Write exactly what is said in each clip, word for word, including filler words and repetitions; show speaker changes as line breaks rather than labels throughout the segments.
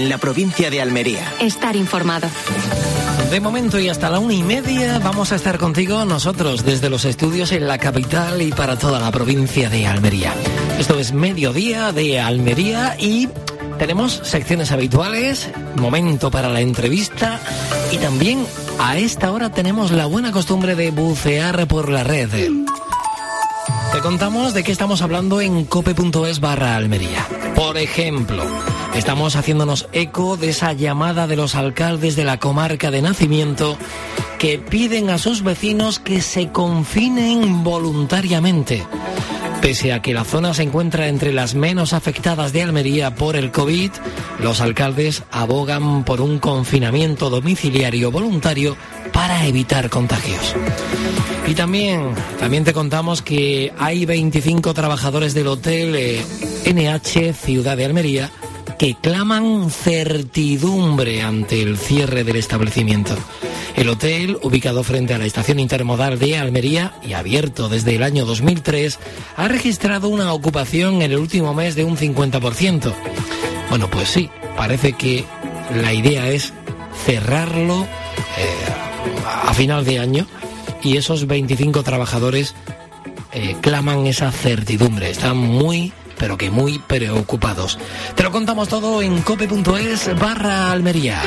en la provincia de Almería.
Estar informado.
De momento y hasta la una y media vamos a estar contigo nosotros desde los estudios en la capital y para toda la provincia de Almería. Esto es Mediodía de Almería y tenemos secciones habituales, momento para la entrevista y también a esta hora tenemos la buena costumbre de bucear por la red. Te contamos de qué estamos hablando en cope.es barra Almería. Por ejemplo, estamos haciéndonos eco de esa llamada de los alcaldes de la comarca de nacimiento que piden a sus vecinos que se confinen voluntariamente. Pese a que la zona se encuentra entre las menos afectadas de Almería por el COVID, los alcaldes abogan por un confinamiento domiciliario voluntario para evitar contagios. Y también, también te contamos que hay veinticinco trabajadores del hotel eh, N H Ciudad de Almería que claman certidumbre ante el cierre del establecimiento. El hotel, ubicado frente a la estación intermodal de Almería y abierto desde el año dos mil tres, ha registrado una ocupación en el último mes de un cincuenta por ciento. Bueno, pues sí, parece que la idea es cerrarlo eh, a final de año y esos veinticinco trabajadores eh, claman esa certidumbre. Están muy, pero que muy preocupados. Te lo contamos todo en cope.es barra Almería.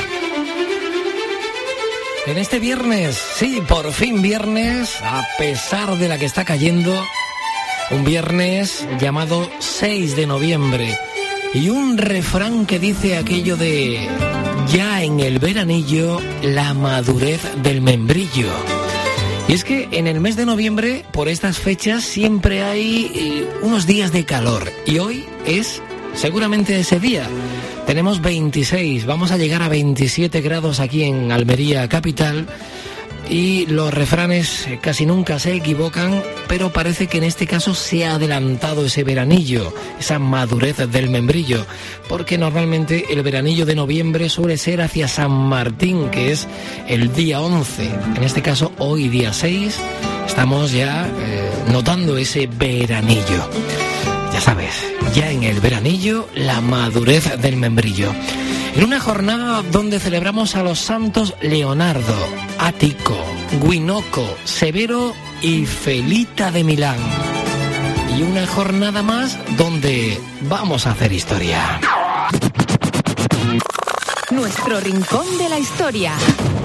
En este viernes, sí, por fin viernes, a pesar de la que está cayendo, un viernes llamado seis de noviembre y un refrán que dice aquello de ya en el veranillo la madurez del membrillo. Y es que en el mes de noviembre, por estas fechas, siempre hay eh, unos días de calor y hoy es seguramente ese día. Tenemos veintiséis, vamos a llegar a veintisiete grados aquí en Almería capital y los refranes casi nunca se equivocan, pero parece que en este caso se ha adelantado ese veranillo, esa madurez del membrillo, porque normalmente el veranillo de noviembre suele ser hacia San Martín, que es el día once. En este caso, hoy día seis, estamos ya eh, notando ese veranillo. Ya sabes, ya en el veranillo, la madurez del membrillo. En una jornada donde celebramos a los santos Leonardo, Ático, Guinoco, Severo y Felita de Milán. Y una jornada más donde vamos a hacer historia.
Nuestro rincón de la historia.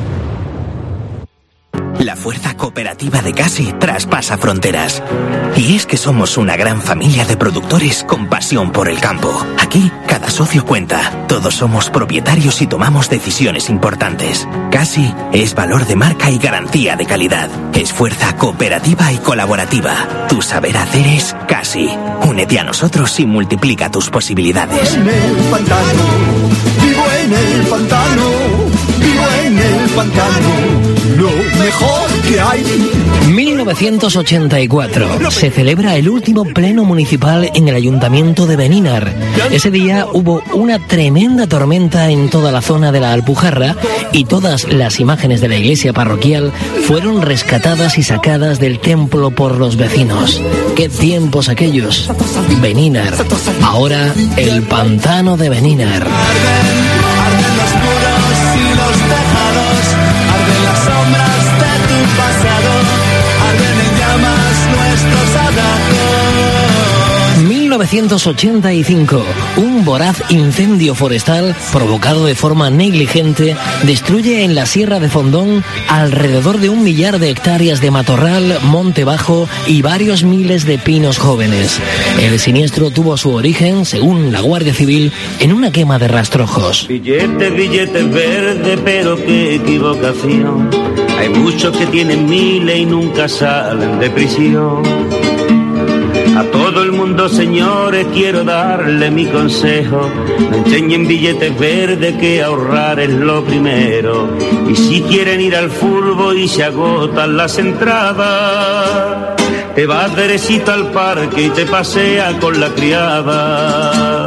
La fuerza cooperativa de Casi traspasa fronteras. Y es que somos una gran familia de productores con pasión por el campo. Aquí, cada socio cuenta. Todos somos propietarios y tomamos decisiones importantes. Casi es valor de marca y garantía de calidad. Es fuerza cooperativa y colaborativa. Tu saber hacer es Casi. Únete a nosotros y multiplica tus posibilidades.
En el pantano, vivo en el pantano, vivo en el pantano, lo mejor que hay.
mil novecientos ochenta y cuatro se celebra el último pleno municipal en el ayuntamiento de Benínar. Ese día hubo una tremenda tormenta en toda la zona de la Alpujarra y todas las imágenes de la iglesia parroquial fueron rescatadas y sacadas del templo por los vecinos. ¡Qué tiempos aquellos! Benínar, ahora el pantano de Benínar.
Arden los muros y los tejados, arden las sombras de tu pasado, arden en llamas nuestros abrazos.
mil novecientos ochenta y cinco, un voraz incendio forestal provocado de forma negligente destruye en la Sierra de Fondón alrededor de un millar de hectáreas de matorral, monte bajo y varios miles de pinos jóvenes. El siniestro tuvo su origen, según la Guardia Civil, en una quema de rastrojos.
Billetes, billetes verdes, pero qué equivocación. Hay muchos que tienen miles y nunca salen de prisión. A todo el mundo, señores, quiero darle mi consejo. No enseñen billetes verdes, que ahorrar es lo primero. Y si quieren ir al fútbol y se agotan las entradas, te vas derechito al parque y te paseas con la criada.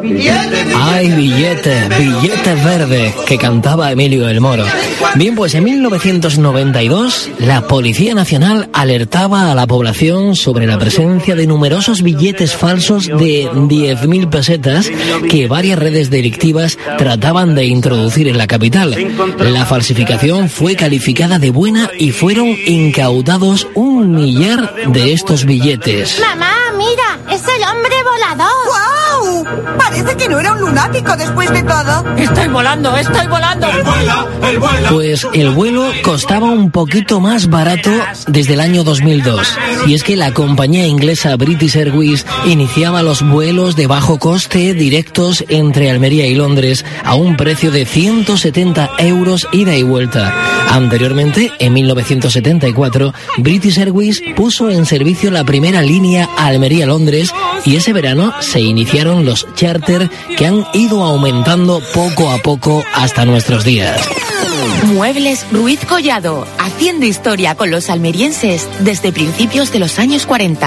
Ay, billete, billete verde, que cantaba Emilio del Moro. Bien, pues en mil novecientos noventa y dos, la Policía Nacional alertaba a la población sobre la presencia de numerosos billetes falsos de diez mil pesetas que varias redes delictivas trataban de introducir en la capital. La falsificación fue calificada de buena y fueron incautados un millar de estos billetes.
¡Mamá, mira! ¡Es el hombre volador!
¡Guau! Parece que no era un lunático después de todo.
¡Estoy volando! ¡Estoy volando!
¡Él vuela! ¡Él vuela!
Pues el vuelo costaba un poquito más barato desde el año dos mil dos. Y es que la compañía inglesa British Airways iniciaba los vuelos de bajo coste directos entre Almería y Londres a un precio de ciento setenta euros ida y vuelta. Anteriormente, en mil novecientos setenta y cuatro, British Airways puso en servicio la primera línea Almería-Londres y ese verano se iniciaron los charter que han ido aumentando poco a poco hasta nuestros días.
Muebles Ruiz Collado, haciendo historia con los almerienses desde principios de los años cuarenta.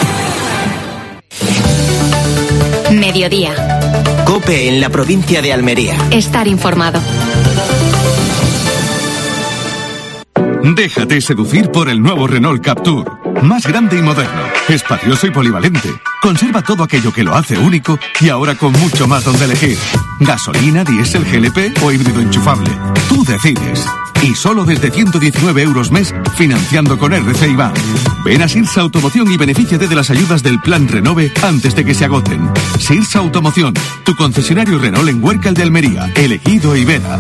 Mediodía.
COPE en la provincia de Almería.
Estar informado.
Déjate seducir por el nuevo Renault Captur. Más grande y moderno, espacioso y polivalente. Conserva todo aquello que lo hace único y ahora con mucho más donde elegir. Gasolina, diésel, G L P o híbrido enchufable. Tú decides. Y solo desde ciento diecinueve euros mes, financiando con R C I Bank. Ven a Sirsa Automoción y benefíciate de las ayudas del Plan Renove antes de que se agoten. Sirsa Automoción, tu concesionario Renault en Huércal de Almería, Elegido y Vera.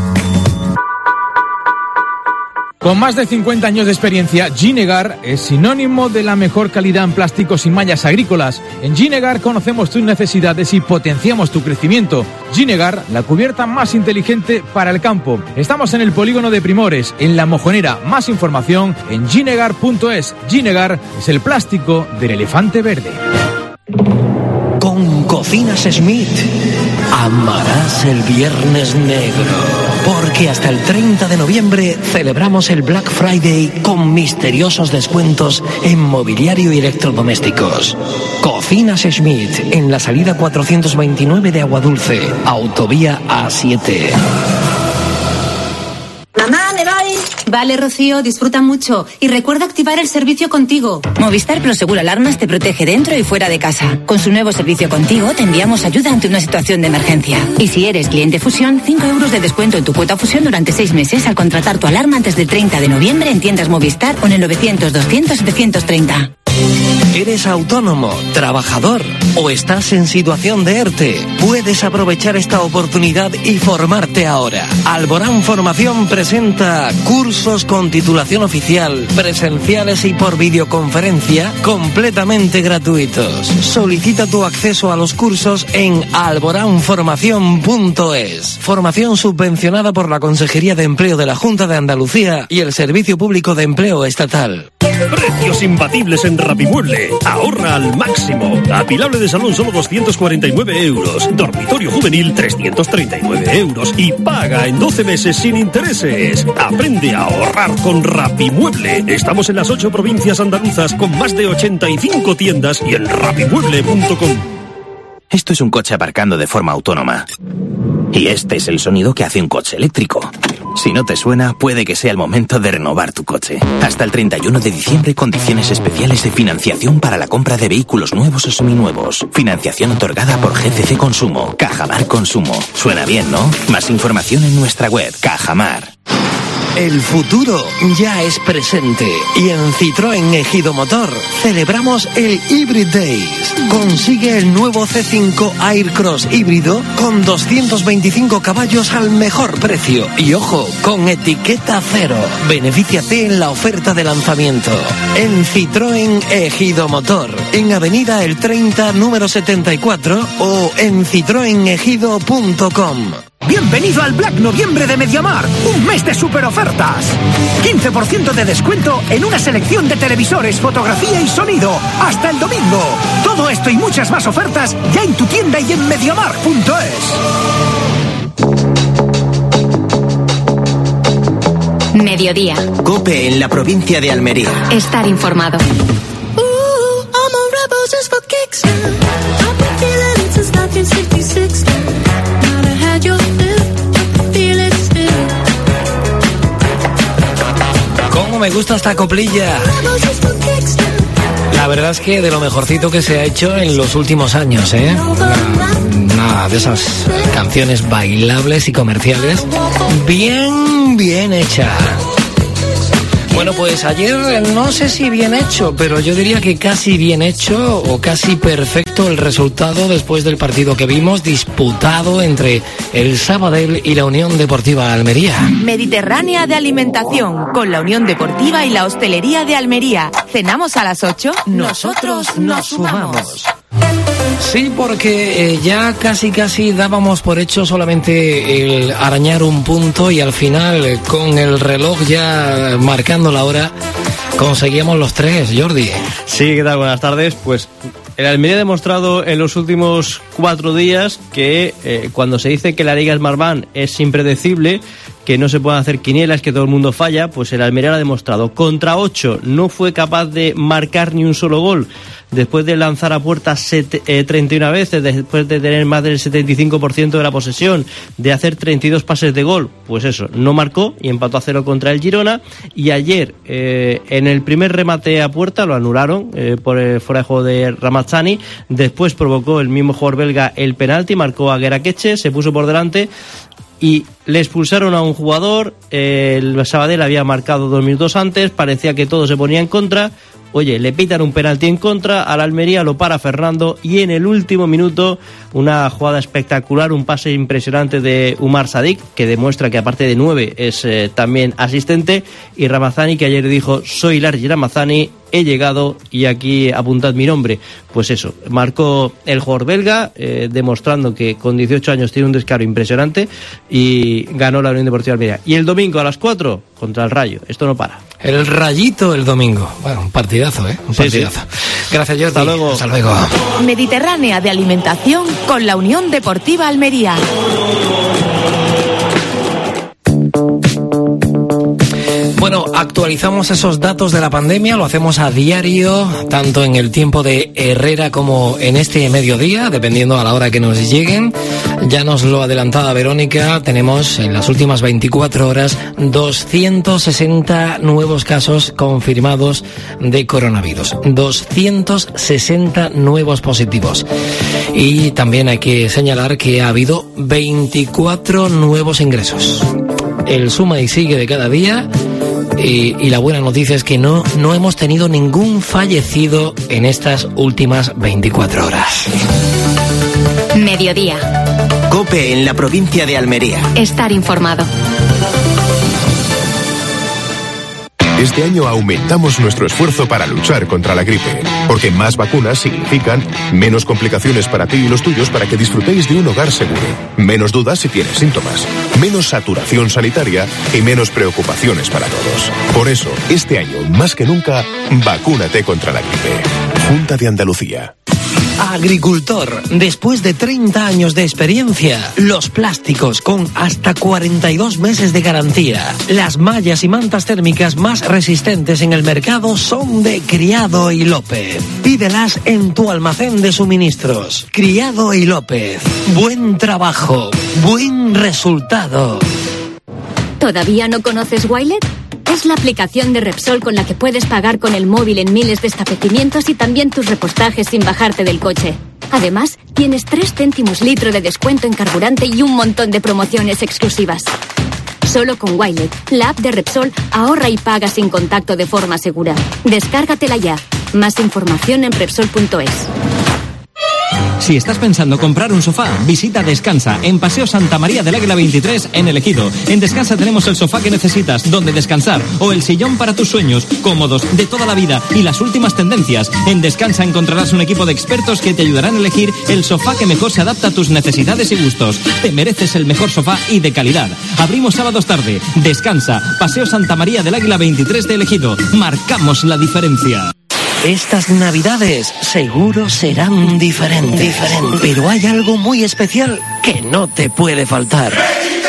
Con más de cincuenta años de experiencia, Ginegar es sinónimo de la mejor calidad en plásticos y mallas agrícolas. En Ginegar conocemos tus necesidades y potenciamos tu crecimiento. Ginegar, la cubierta más inteligente para el campo. Estamos en el polígono de Primores, en La Mojonera. Más información en ginegar punto es. Ginegar es el plástico del elefante verde.
Con Cocinas Smith amarás el Viernes Negro. Porque hasta el treinta de noviembre celebramos el Black Friday con misteriosos descuentos en mobiliario y electrodomésticos. Cocinas Schmidt, en la salida cuatrocientos veintinueve de Aguadulce, autovía A siete.
Mamá, me voy. Vale, Rocío, disfruta mucho. Y recuerda activar el servicio Contigo.
Movistar Prosegur Alarmas te protege dentro y fuera de casa. Con su nuevo servicio Contigo te enviamos ayuda ante una situación de emergencia. Y si eres cliente Fusión, cinco euros de descuento en tu cuota Fusión durante seis meses al contratar tu alarma antes del treinta de noviembre en tiendas Movistar o en el novecientos doscientos setecientos treinta.
¿Eres autónomo, trabajador o estás en situación de ERTE? Puedes aprovechar esta oportunidad y formarte ahora. Alborán Formación presenta cursos con titulación oficial, presenciales y por videoconferencia, completamente gratuitos. Solicita tu acceso a los cursos en alborán formación punto es. Formación subvencionada por la Consejería de Empleo de la Junta de Andalucía y el Servicio Público de Empleo Estatal.
Precios imbatibles en Rapimueble. Ahorra al máximo. Apilable de salón solo doscientos cuarenta y nueve euros. Dormitorio juvenil trescientos treinta y nueve euros. Y paga en doce meses sin intereses. Aprende a ahorrar con Rapimueble. Estamos en las ocho provincias andaluzas con más de ochenta y cinco tiendas y en rapimueble punto com.
Esto es un coche aparcando de forma autónoma. Y este es el sonido que hace un coche eléctrico. Si no te suena, puede que sea el momento de renovar tu coche. Hasta el treinta y uno de diciembre, condiciones especiales de financiación para la compra de vehículos nuevos o seminuevos. Financiación otorgada por G C C Consumo. Cajamar Consumo. Suena bien, ¿no? Más información en nuestra web, Cajamar.
El futuro ya es presente y en Citroën Ejido Motor celebramos el Hybrid Days. Consigue el nuevo C cinco Aircross híbrido con doscientos veinticinco caballos al mejor precio y ojo, con etiqueta cero. Benefíciate en la oferta de lanzamiento en Citroën Ejido Motor, en Avenida El treinta, número setenta y cuatro o en citroen ejido punto com.
Bienvenido al Black Noviembre de MediaMarkt, un mes de super ofertas. quince por ciento de descuento en una selección de televisores, fotografía y sonido, hasta el domingo. Todo esto y muchas más ofertas ya en tu tienda y en mediamarkt punto es.
Mediodía.
COPE en la provincia de Almería.
Estar informado.
Ooh, I'm a rebel just for kicks. I've been feeling it since nineteen sixty-six.
cómo me gusta esta coplilla. La verdad es que de lo mejorcito que se ha hecho en los últimos años, ¿eh? Una, una de esas canciones bailables y comerciales bien, bien hecha. Bueno, pues ayer no sé si bien hecho, pero yo diría que casi bien hecho o casi perfecto el resultado después del partido que vimos disputado entre el Sabadell y la Unión Deportiva Almería.
Mediterránea de alimentación con la Unión Deportiva y la Hostelería de Almería. Cenamos a las ocho, nosotros nos sumamos.
Sí, porque eh, ya casi casi dábamos por hecho solamente el arañar un punto y al final eh, con el reloj ya marcando la hora conseguíamos los tres, Jordi.
Sí, ¿qué tal? Buenas tardes. Pues el Almería ha demostrado en los últimos cuatro días que eh, cuando se dice que la Liga Smartbank es impredecible, que no se pueden hacer quinielas, que todo el mundo falla, pues el Almería lo ha demostrado. Contra ocho no fue capaz de marcar ni un solo gol después de lanzar a puerta set, eh, treinta y una veces, después de tener más del setenta y cinco por ciento de la posesión, de hacer treinta y dos pases de gol, pues eso, no marcó y empató a cero contra el Girona. Y ayer eh, en el primer remate a puerta lo anularon eh, por el fuera de juego de Ramazzani, después provocó el mismo jugador belga el penalti, marcó a Gueraqueche, se puso por delante y le expulsaron a un jugador. El Sabadell había marcado dos minutos antes, parecía que todo se ponía en contra. Oye, le pitan un penalti en contra, a la Almería lo para Fernando y en el último minuto una jugada espectacular, un pase impresionante de Umar Sadik, que demuestra que aparte de nueve es eh, también asistente, y Ramazzani, que ayer dijo: soy Largi Ramazzani, he llegado y aquí apuntad mi nombre. Pues eso, marcó el jugador belga, eh, demostrando que con dieciocho años tiene un descaro impresionante y ganó la Unión Deportiva Almería. Y el domingo a las cuatro contra el Rayo, esto no para.
El Rayito el domingo. Bueno, un partidazo, ¿eh? Un partidazo. Sí, sí. Gracias, Jordi.
Hasta luego.
Hasta luego.
Mediterránea de alimentación con la Unión Deportiva Almería.
Bueno, actualizamos esos datos de la pandemia, lo hacemos a diario, tanto en el tiempo de Herrera como en este mediodía, dependiendo a la hora que nos lleguen. Ya nos lo adelantaba Verónica, tenemos en las últimas veinticuatro horas doscientos sesenta nuevos casos confirmados de coronavirus, doscientos sesenta nuevos positivos. Y también hay que señalar que ha habido veinticuatro nuevos ingresos. El suma y sigue de cada día. Y, y la buena noticia es que no, no hemos tenido ningún fallecido en estas últimas veinticuatro horas.
Mediodía.
COPE en la provincia de Almería.
Estar informado.
Este año aumentamos nuestro esfuerzo para luchar contra la gripe, porque más vacunas significan menos complicaciones para ti y los tuyos para que disfrutéis de un hogar seguro, menos dudas si tienes síntomas, menos saturación sanitaria y menos preocupaciones para todos. Por eso, este año, más que nunca, vacúnate contra la gripe. Junta de Andalucía.
Agricultor, después de treinta años de experiencia, los plásticos con hasta cuarenta y dos meses de garantía, las mallas y mantas térmicas más resistentes en el mercado son de Criado y López. Pídelas en tu almacén de suministros. Criado y López. Buen trabajo, buen resultado.
¿Todavía no conoces Wilet? Es la aplicación de Repsol con la que puedes pagar con el móvil en miles de establecimientos y también tus repostajes sin bajarte del coche. Además, tienes tres céntimos litro de descuento en carburante y un montón de promociones exclusivas. Solo con Wilet, la app de Repsol, ahorra y paga sin contacto de forma segura. Descárgatela ya. Más información en Repsol punto es.
Si estás pensando comprar un sofá, visita Descansa, en Paseo Santa María del Águila veintitrés, en El Ejido. En Descansa tenemos el sofá que necesitas, donde descansar, o el sillón para tus sueños, cómodos, de toda la vida y las últimas tendencias. En Descansa encontrarás un equipo de expertos que te ayudarán a elegir el sofá que mejor se adapta a tus necesidades y gustos. Te mereces el mejor sofá y de calidad. Abrimos sábados tarde. Descansa, Paseo Santa María del Águila veintitrés de El Ejido. Marcamos la diferencia.
Estas navidades seguro serán diferentes, diferentes, pero hay algo muy especial que no te puede faltar.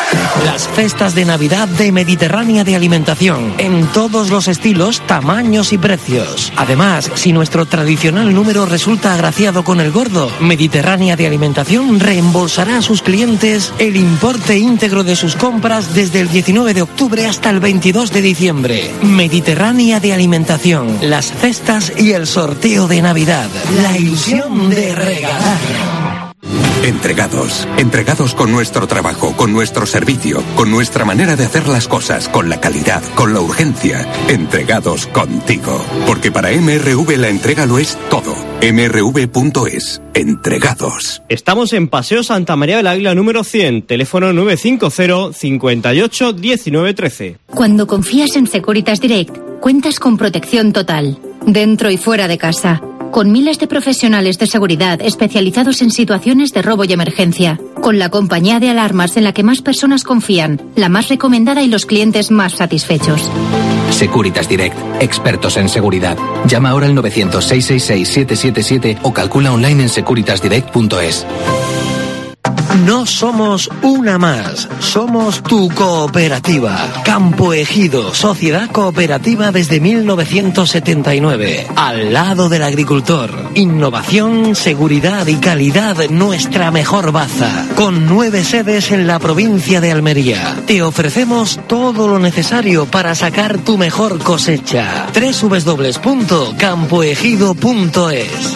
Las cestas de Navidad de Mediterránea de Alimentación, en todos los estilos, tamaños y precios. Además, si nuestro tradicional número resulta agraciado con el gordo, Mediterránea de Alimentación reembolsará a sus clientes el importe íntegro de sus compras desde el diecinueve de octubre hasta el veintidós de diciembre. Mediterránea de Alimentación, las cestas y el sorteo de Navidad. La ilusión de regalar.
Entregados, entregados con nuestro trabajo, con nuestro servicio, con nuestra manera de hacer las cosas, con la calidad, con la urgencia. Entregados contigo. Porque para M R V la entrega lo es todo. M R V punto es. Entregados.
Estamos en Paseo Santa María del Águila número cien, teléfono nueve cinco cero, cincuenta y ocho, diecinueve trece.
Cuando confías en Securitas Direct, cuentas con protección total, dentro y fuera de casa. Con miles de profesionales de seguridad especializados en situaciones de robo y emergencia. Con la compañía de alarmas en la que más personas confían, la más recomendada y los clientes más satisfechos.
Securitas Direct, expertos en seguridad. Llama ahora al novecientos, seiscientos sesenta y seis, siete siete siete o calcula online en securitas direct punto es.
No somos una más, somos tu cooperativa. Campo Ejido, sociedad cooperativa desde mil novecientos setenta y nueve. Al lado del agricultor. Innovación, seguridad y calidad, nuestra mejor baza. Con nueve sedes en la provincia de Almería. Te ofrecemos todo lo necesario para sacar tu mejor cosecha. doble u doble u doble u punto campo ejido punto es.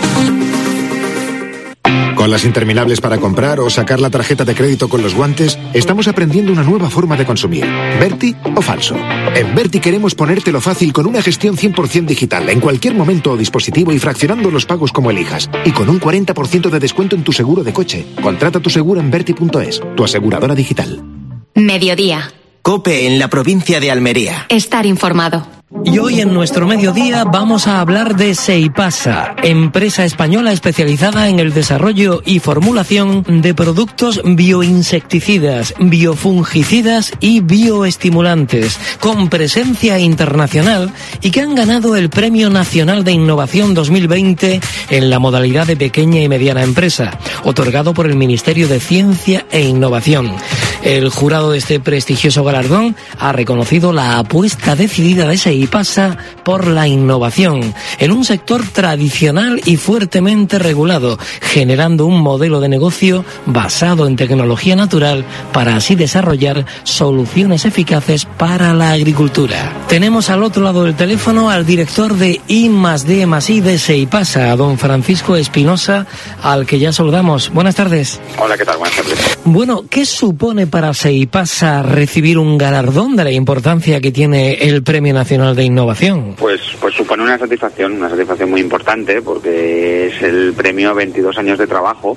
Con las interminables para comprar o sacar la tarjeta de crédito con los guantes, estamos aprendiendo una nueva forma de consumir. ¿Berti o falso? En Berti queremos ponértelo fácil con una gestión cien por ciento digital, en cualquier momento o dispositivo y fraccionando los pagos como elijas. Y con un cuarenta por ciento de descuento en tu seguro de coche. Contrata tu seguro en berti punto es, tu aseguradora digital.
Mediodía.
COPE en la provincia de Almería.
Estar informado.
Y hoy en nuestro mediodía vamos a hablar de Seipasa, empresa española especializada en el desarrollo y formulación de productos bioinsecticidas, biofungicidas y bioestimulantes, con presencia internacional y que han ganado el Premio Nacional de Innovación dos mil veinte en la modalidad de pequeña y mediana empresa, otorgado por el Ministerio de Ciencia e Innovación. El jurado de este prestigioso galardón ha reconocido la apuesta decidida de Seipasa pasa por la innovación en un sector tradicional y fuertemente regulado, generando un modelo de negocio basado en tecnología natural para así desarrollar soluciones eficaces para la agricultura. Tenemos al otro lado del teléfono al director de I más D más I de Seipasa, a don Francisco Espinosa, al que ya saludamos. Buenas tardes.
Hola, ¿qué tal? Buenas tardes.
Bueno, ¿qué supone para Seipasa recibir un galardón de la importancia que tiene el Premio Nacional de Innovación?
Pues, pues supone una satisfacción, una satisfacción muy importante, porque es el premio a veintidós años de trabajo,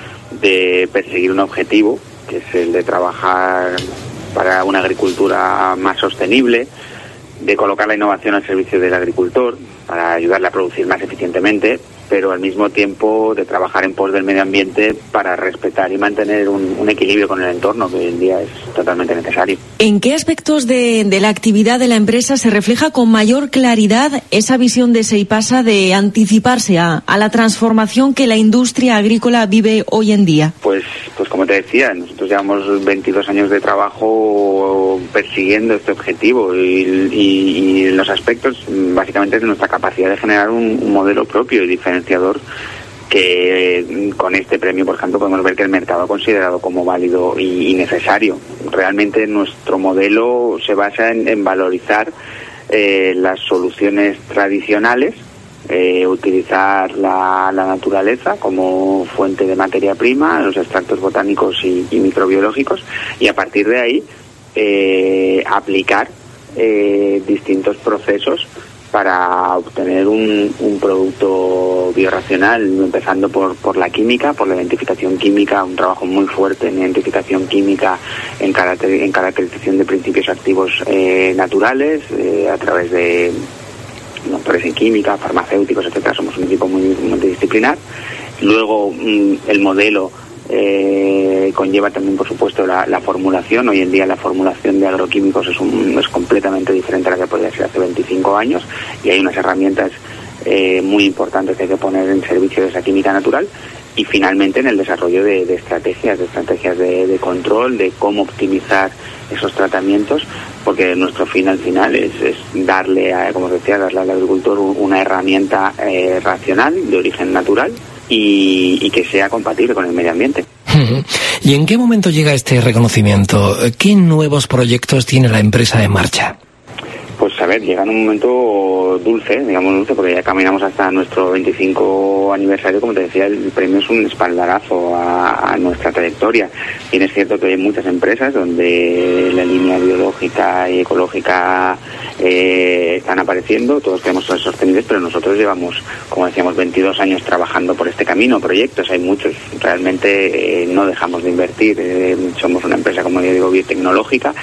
de perseguir un objetivo, que es el de trabajar para una agricultura más sostenible, de colocar la innovación al servicio del agricultor, para ayudarle a producir más eficientemente, pero al mismo tiempo de trabajar en pos del medio ambiente para respetar y mantener un, un equilibrio con el entorno, que hoy en día es totalmente necesario.
¿En qué aspectos de, de la actividad de la empresa se refleja con mayor claridad esa visión de Seipasa de anticiparse a, a la transformación que la industria agrícola vive hoy en día?
Pues, pues como te decía, nosotros llevamos veintidós años de trabajo persiguiendo este objetivo y, y, y en los aspectos básicamente de nuestra capacidad de generar un, un modelo propio y diferente, que con este premio, por ejemplo, podemos ver que el mercado ha considerado como válido y, y necesario. Realmente nuestro modelo se basa en, en valorizar eh, las soluciones tradicionales, eh, utilizar la, la naturaleza como fuente de materia prima, los extractos botánicos y, y microbiológicos, y a partir de ahí eh, aplicar eh, distintos procesos para obtener un, un producto biorracional, empezando por, por la química, por la identificación química, un trabajo muy fuerte en identificación química, en, caracter, en caracterización de principios activos eh, naturales, eh, a través de doctores en química, farmacéuticos, etcétera. Somos un equipo muy multidisciplinar. Luego, mm, el modelo Eh, conlleva también, por supuesto, la, la formulación. Hoy en día la formulación de agroquímicos es, un, es completamente diferente a la que podía ser hace veinticinco años, y hay unas herramientas eh, muy importantes que hay que poner en servicio de esa química natural. y finalmente en el desarrollo de, de estrategias, de estrategias de, de control, de cómo optimizar esos tratamientos, porque nuestro fin al final es, es darle, a, como decía, darle al agricultor una herramienta eh, racional, de origen natural, y, y que sea compatible con el medio ambiente.
¿Y en qué momento llega este reconocimiento? ¿Qué nuevos proyectos tiene la empresa en marcha?
Pues a ver, llega en un momento dulce, digamos dulce, porque ya caminamos hasta nuestro veinticinco aniversario. Como te decía, el premio es un espaldarazo a, a nuestra trayectoria. Bien, es cierto que hay muchas empresas donde la línea biológica y ecológica eh, están apareciendo, todos queremos ser sostenibles, pero nosotros llevamos, como decíamos, veintidós años trabajando por este camino, proyectos, hay muchos, realmente eh, no dejamos de invertir, eh, somos una empresa, como ya digo, biotecnológica,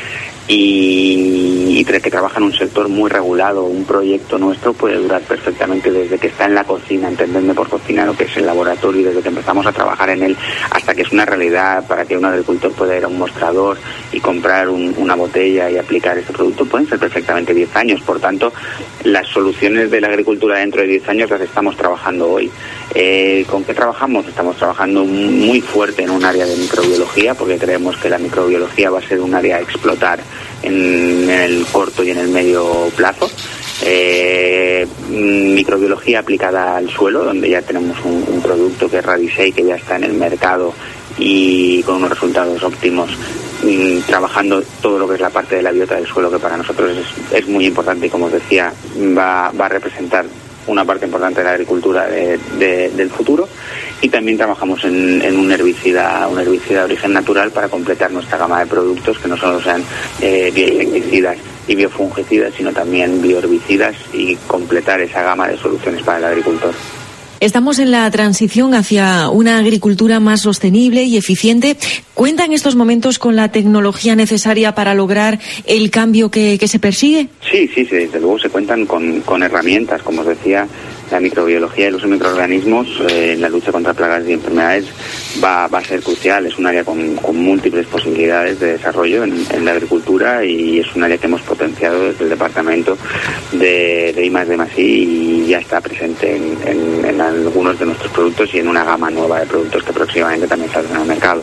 y, y que trabaja en un sector muy regulado. Un proyecto nuestro puede durar perfectamente desde que está en la cocina, entendiendo por cocina lo que es el laboratorio, desde que empezamos a trabajar en él hasta que es una realidad para que un agricultor pueda ir a un mostrador y comprar un, una botella y aplicar este producto, pueden ser perfectamente diez años. Por tanto, las soluciones de la agricultura dentro de diez años las estamos trabajando hoy. Eh, ¿Con qué trabajamos? Estamos trabajando muy fuerte en un área de microbiología, porque creemos que la microbiología va a ser un área a explotar en el corto y en el medio plazo. Eh, microbiología aplicada al suelo, donde ya tenemos un, un producto que es Radisei, que ya está en el mercado y con unos resultados óptimos, mm, trabajando todo lo que es la parte de la biota del suelo, que para nosotros es, es muy importante y, como os decía, va, va a representar una parte importante de la agricultura de, de, del futuro. Y también trabajamos en, en un herbicida, un herbicida de origen natural para completar nuestra gama de productos, que no solo sean eh, bioinsecticidas y biofungicidas, sino también bioherbicidas, y completar esa gama de soluciones para el agricultor.
Estamos en la transición hacia una agricultura más sostenible y eficiente. ¿Cuenta en estos momentos con la tecnología necesaria para lograr el cambio que, que se persigue?
Sí, sí, sí, desde luego se cuentan con, con herramientas. Como os decía, la microbiología y el uso de microorganismos eh, en la lucha contra plagas y enfermedades va, va a ser crucial. Es un área con, con múltiples posibilidades de desarrollo en, en la agricultura, y es un área que hemos potenciado desde el departamento de, de I más D más I, y ya está presente en, en, en algunos de nuestros productos y en una gama nueva de productos que próximamente también saldrán al mercado.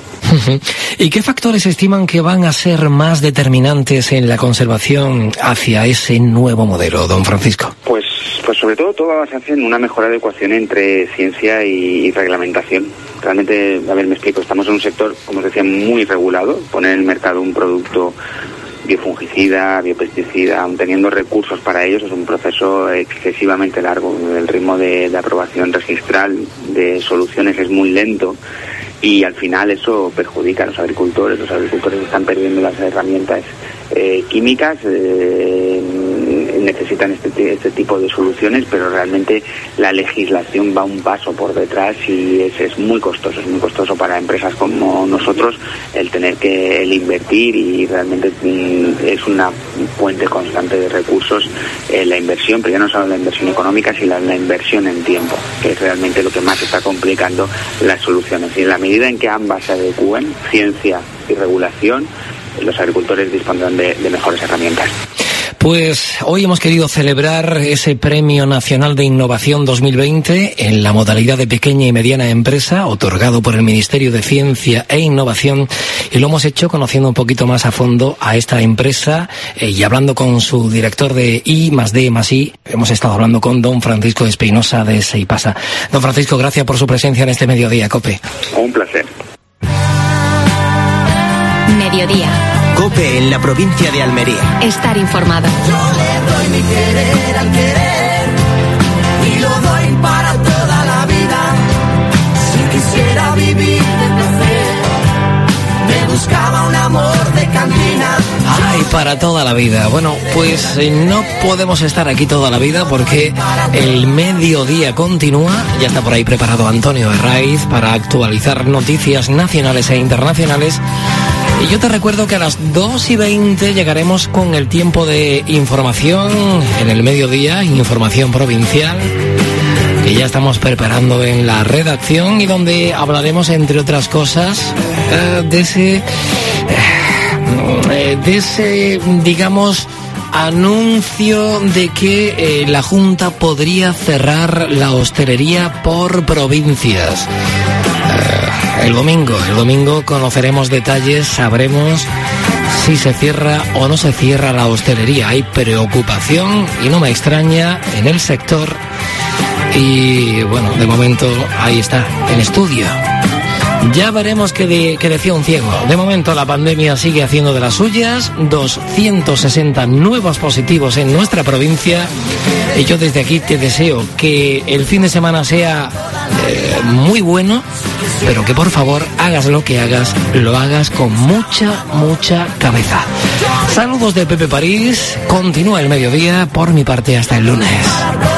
¿Y qué factores estiman que van a ser más determinantes en la conservación hacia ese nuevo modelo, don Francisco?
Pues, pues sobre todo todo va a basarse en una mejor adecuación entre ciencia y, y reglamentación. Realmente, a ver, me explico, estamos en un sector, como os decía, muy regulado. Poner en el mercado un producto biofungicida, biopesticida, aun teniendo recursos para ellos, es un proceso excesivamente largo. El ritmo de, de aprobación registral de soluciones es muy lento, y al final eso perjudica a los agricultores. Los agricultores están perdiendo las herramientas eh, químicas, eh, necesitan este, este tipo de soluciones, pero realmente la legislación va un paso por detrás, y es, es muy costoso, es muy costoso para empresas como nosotros el tener que el invertir, y realmente mm, es una fuente constante de recursos eh, la inversión, pero ya no solo la inversión económica, sino la, la inversión en tiempo, que es realmente lo que más está complicando las soluciones. Y en la medida en que ambas se adecúen, ciencia y regulación, los agricultores dispondrán de, de mejores herramientas.
Pues hoy hemos querido celebrar ese Premio Nacional de Innovación dos mil veinte en la modalidad de pequeña y mediana empresa, otorgado por el Ministerio de Ciencia e Innovación, y lo hemos hecho conociendo un poquito más a fondo a esta empresa eh, y hablando con su director de I más D más I. Hemos estado hablando con don Francisco Espinosa de Seipasa. Don Francisco, gracias por su presencia en este Mediodía, COPE.
Un placer.
Mediodía.
COPE en la provincia de Almería.
Estar informado.
Yo le doy mi querer al querer y lo doy para toda la vida. Si quisiera vivir de placer, me buscaba un amor de cantina.
Ay, para toda la vida. Bueno, pues eh, no podemos estar aquí toda la vida porque el mediodía continúa. Ya está por ahí preparado Antonio Herraiz para actualizar noticias nacionales e internacionales. Y yo te recuerdo que a las dos y veinte llegaremos con el tiempo de información en el mediodía, información provincial, que ya estamos preparando en la redacción, y donde hablaremos, entre otras cosas, eh, de ese, eh, de ese, digamos, anuncio de que eh, la Junta podría cerrar la hostelería por provincias. el domingo. El domingo conoceremos detalles, sabremos si se cierra o no se cierra la hostelería. Hay preocupación y no me extraña en el sector. Y bueno, de momento ahí está, en estudio. Ya veremos qué, de, qué decía un ciego. De momento la pandemia sigue haciendo de las suyas. doscientos sesenta nuevos positivos en nuestra provincia. Y yo desde aquí te deseo que el fin de semana sea eh, muy bueno, pero que por favor hagas lo que hagas, lo hagas con mucha, mucha cabeza. Saludos de Pepe París. Continúa el mediodía. Por mi parte, hasta el lunes.